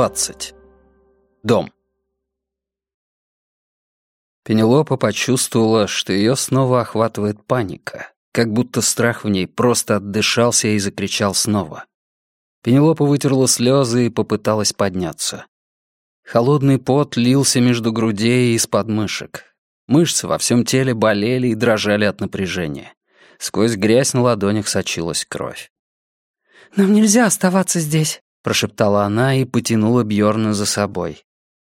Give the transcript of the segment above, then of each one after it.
20. Дом. Пенелопа почувствовала, что ее снова охватывает паника, как будто страх в ней просто отдышался и закричал снова. Пенелопа вытерла слезы и попыталась подняться. Холодный пот лился между грудей и из-под мышек. Мышцы во всем теле болели и дрожали от напряжения. Сквозь грязь на ладонях сочилась кровь. «Нам нельзя оставаться здесь», — прошептала она и потянула Бьорна за собой.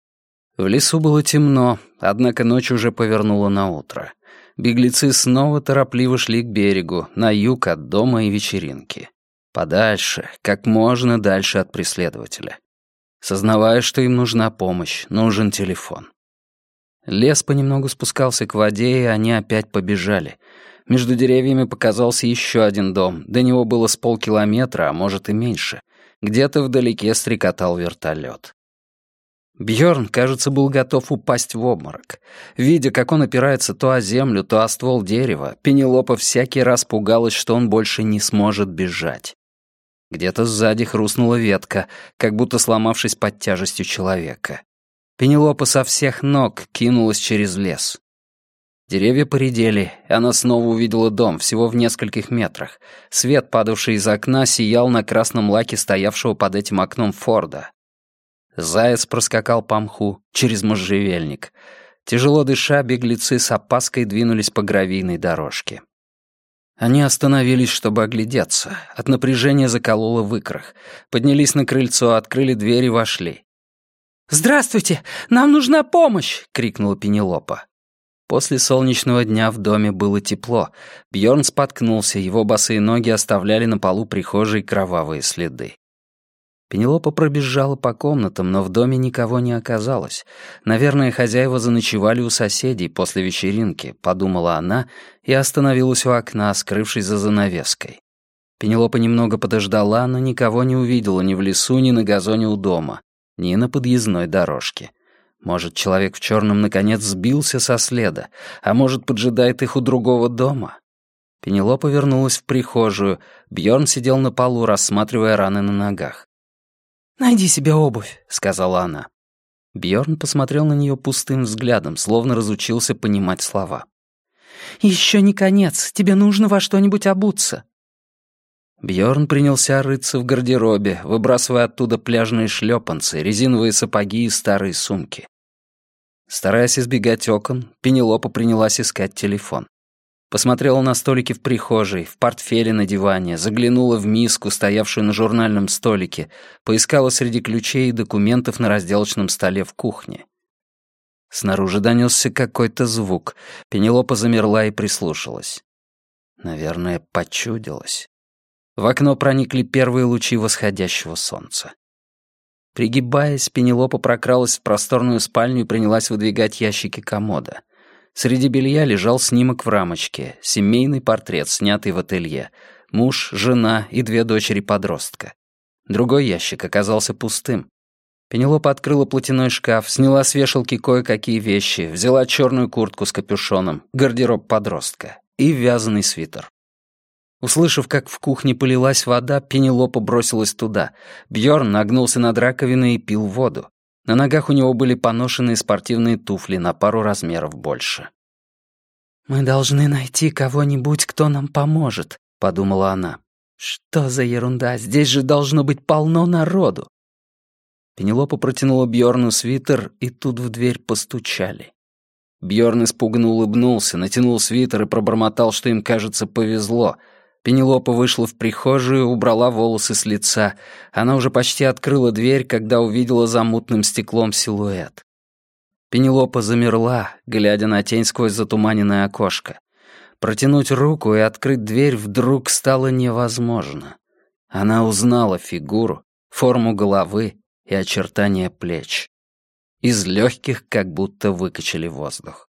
В лесу было темно, однако ночь уже повернула на утро. Беглецы снова торопливо шли к берегу, на юг от дома и вечеринки. Подальше, как можно дальше от преследователя. Сознавая, что им нужна помощь, нужен телефон. Лес понемногу спускался к воде, и они опять побежали. Между деревьями показался еще один дом, до него было с полкилометра, а может и меньше. Где-то вдалеке стрекотал вертолет. Бьорн, кажется, был готов упасть в обморок. Видя, как он опирается то о землю, то о ствол дерева, Пенелопа всякий раз пугалась, что он больше не сможет бежать. Где-то сзади хрустнула ветка, как будто сломавшись под тяжестью человека. Пенелопа со всех ног кинулась через лес. Деревья поредели, и она снова увидела дом, всего в нескольких метрах. Свет, падавший из окна, сиял на красном лаке стоявшего под этим окном Форда. Заяц проскакал по мху через можжевельник. Тяжело дыша, беглецы с опаской двинулись по гравийной дорожке. Они остановились, чтобы оглядеться. От напряжения закололо в икрах. Поднялись на крыльцо, открыли дверь и вошли. «Здравствуйте! Нам нужна помощь!» — крикнула Пенелопа. После солнечного дня в доме было тепло. Бьорн споткнулся, его босые ноги оставляли на полу прихожей кровавые следы. Пенелопа пробежала по комнатам, но в доме никого не оказалось. Наверное, хозяева заночевали у соседей после вечеринки, подумала она и остановилась у окна, скрывшись за занавеской. Пенелопа немного подождала, но никого не увидела ни в лесу, ни на газоне у дома, ни на подъездной дорожке. Может, человек в черном наконец сбился со следа, а может, поджидает их у другого дома? Пенелопа вернулась в прихожую. Бьорн сидел на полу, рассматривая раны на ногах. «Найди себе обувь», — сказала она. Бьорн посмотрел на нее пустым взглядом, словно разучился понимать слова. «Еще не конец, тебе нужно во что-нибудь обуться». Бьорн принялся рыться в гардеробе, выбрасывая оттуда пляжные шлепанцы, резиновые сапоги и старые сумки. Стараясь избегать окон, Пенелопа принялась искать телефон. Посмотрела на столики в прихожей, в портфеле на диване, заглянула в миску, стоявшую на журнальном столике, поискала среди ключей и документов на разделочном столе в кухне. Снаружи донесся какой-то звук. Пенелопа замерла и прислушалась. Наверное, почудилась. В окно проникли первые лучи восходящего солнца. Пригибаясь, Пенелопа прокралась в просторную спальню и принялась выдвигать ящики комода. Среди белья лежал снимок в рамочке, семейный портрет, снятый в ателье. Муж, жена и 2 дочери-подростка. Другой ящик оказался пустым. Пенелопа открыла платяной шкаф, сняла с вешалки кое-какие вещи, взяла черную куртку с капюшоном, гардероб подростка и вязаный свитер. Услышав, как в кухне полилась вода, Пенелопа бросилась туда. Бьорн нагнулся над раковиной и пил воду. На ногах у него были поношенные спортивные туфли на пару размеров больше. «Мы должны найти кого-нибудь, кто нам поможет», — подумала она. «Что за ерунда? Здесь же должно быть полно народу». Пенелопа протянула Бьорну свитер, и тут в дверь постучали. Бьорн испуганно улыбнулся, натянул свитер и пробормотал, что им, кажется, повезло. Пенелопа вышла в прихожую, убрала волосы с лица. Она уже почти открыла дверь, когда увидела за мутным стеклом силуэт. Пенелопа замерла, глядя на тень сквозь затуманенное окошко. Протянуть руку и открыть дверь вдруг стало невозможно. Она узнала фигуру, форму головы и очертания плеч. Из легких как будто выкачали воздух.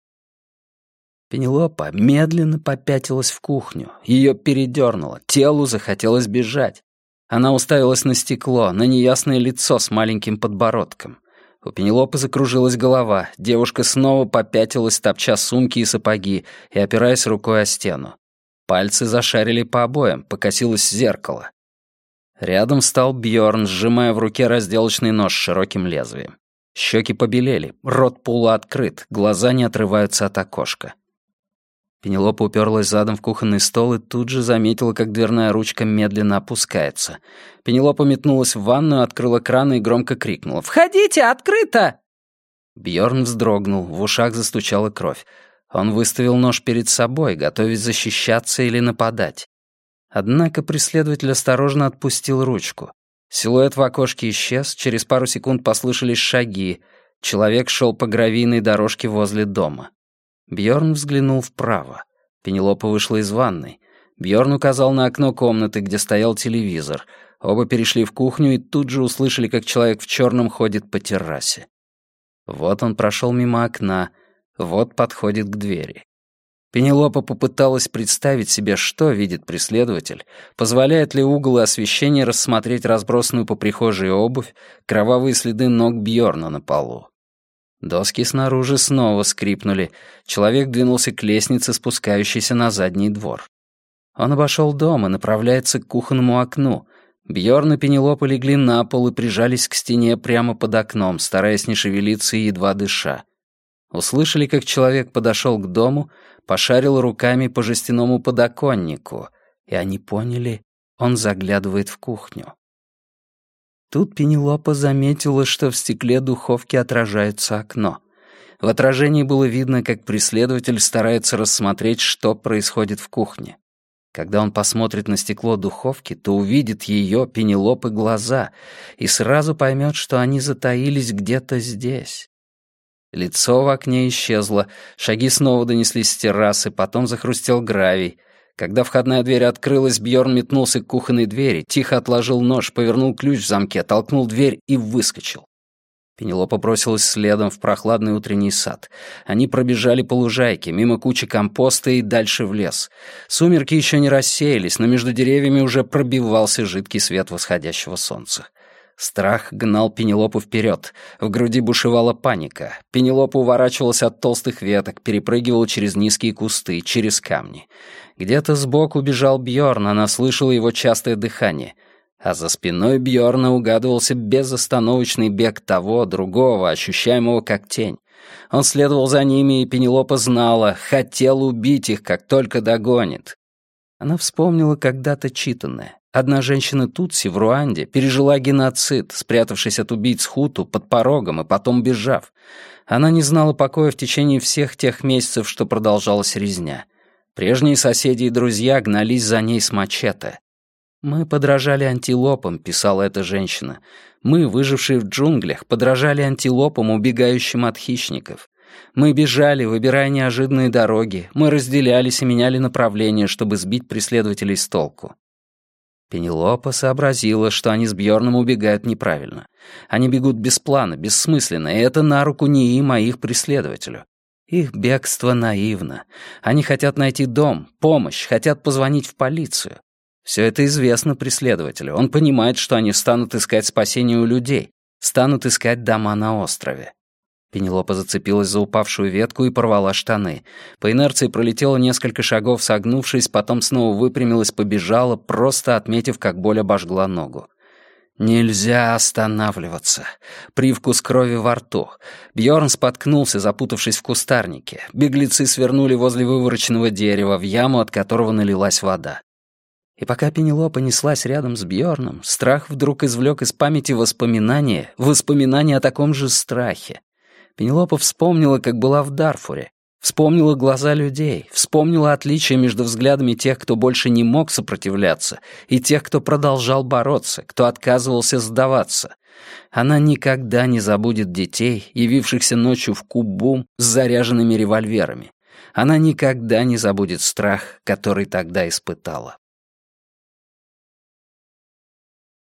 Пенелопа медленно попятилась в кухню. Ее передернуло, телу захотелось бежать. Она уставилась на стекло, на неясное лицо с маленьким подбородком. У Пенелопы закружилась голова, девушка снова попятилась, топча сумки и сапоги и опираясь рукой о стену. Пальцы зашарили по обоям, покосилось в зеркало. Рядом стал Бьорн, сжимая в руке разделочный нож с широким лезвием. Щеки побелели, рот полуоткрыт, глаза не отрываются от окошка. Пенелопа уперлась задом в кухонный стол и тут же заметила, как дверная ручка медленно опускается. Пенелопа метнулась в ванную, открыла кран и громко крикнула: «Входите, открыто!» Бьорн вздрогнул, в ушах застучала кровь. Он выставил нож перед собой, готовясь защищаться или нападать. Однако преследователь осторожно отпустил ручку. Силуэт в окошке исчез, через пару секунд послышались шаги. Человек шел по гравийной дорожке возле дома. Бьорн взглянул вправо. Пенелопа вышла из ванной. Бьорн указал на окно комнаты, где стоял телевизор. Оба перешли в кухню и тут же услышали, как человек в черном ходит по террасе. Вот он прошел мимо окна, вот подходит к двери. Пенелопа попыталась представить себе, что видит преследователь, позволяет ли угол и освещение рассмотреть разбросанную по прихожей обувь, кровавые следы ног Бьорна на полу. Доски снаружи снова скрипнули. Человек двинулся к лестнице, спускающейся на задний двор. Он обошел дом и направляется к кухонному окну. Бьорн и Пенелопа легли на пол и прижались к стене прямо под окном, стараясь не шевелиться и едва дыша. Услышали, как человек подошел к дому, пошарил руками по жестяному подоконнику, и они поняли, он заглядывает в кухню. Тут Пенелопа заметила, что в стекле духовки отражается окно. В отражении было видно, как преследователь старается рассмотреть, что происходит в кухне. Когда он посмотрит на стекло духовки, то увидит ее, Пенелопы, глаза, и сразу поймет, что они затаились где-то здесь. Лицо в окне исчезло, шаги снова донеслись с террасы, потом захрустел гравий. Когда входная дверь открылась, Бьорн метнулся к кухонной двери, тихо отложил нож, повернул ключ в замке, толкнул дверь и выскочил. Пенелопа бросилась следом в прохладный утренний сад. Они пробежали по лужайке, мимо кучи компоста и дальше в лес. Сумерки еще не рассеялись, но между деревьями уже пробивался жидкий свет восходящего солнца. Страх гнал Пенелопу вперед. В груди бушевала паника. Пенелопа уворачивалась от толстых веток, перепрыгивала через низкие кусты, через камни. Где-то сбоку бежал Бьорн, она слышала его частое дыхание. А за спиной Бьорна угадывался безостановочный бег того, другого, ощущаемого как тень. Он следовал за ними, и Пенелопа знала, хотел убить их, как только догонит. Она вспомнила когда-то читанное. Одна женщина Тутси в Руанде пережила геноцид, спрятавшись от убийц хуту под порогом и потом бежав. Она не знала покоя в течение всех тех месяцев, что продолжалась резня. Прежние соседи и друзья гнались за ней с мачете. «Мы подражали антилопам», — писала эта женщина. «Мы, выжившие в джунглях, подражали антилопам, убегающим от хищников. Мы бежали, выбирая неожиданные дороги. Мы разделялись и меняли направление, чтобы сбить преследователей с толку». Пенелопа сообразила, что они с Бьорном убегают неправильно. Они бегут без плана, бессмысленно, и это на руку не им, а их преследователю. Их бегство наивно. Они хотят найти дом, помощь, хотят позвонить в полицию. Все это известно преследователю. Он понимает, что они станут искать спасения у людей, станут искать дома на острове. Пенелопа зацепилась за упавшую ветку и порвала штаны. По инерции пролетела несколько шагов, согнувшись, потом снова выпрямилась, побежала, просто отметив, как боль обожгла ногу. Нельзя останавливаться. Привкус крови во рту. Бьорн споткнулся, запутавшись в кустарнике. Беглецы свернули возле вывороченного дерева, в яму, от которого налилась вода. И пока Пенелопа неслась рядом с Бьорном, страх вдруг извлек из памяти воспоминания о таком же страхе. Пенелопа вспомнила, как была в Дарфуре, вспомнила глаза людей, вспомнила отличия между взглядами тех, кто больше не мог сопротивляться, и тех, кто продолжал бороться, кто отказывался сдаваться. Она никогда не забудет детей, явившихся ночью в Кубум с заряженными револьверами. Она никогда не забудет страх, который тогда испытала.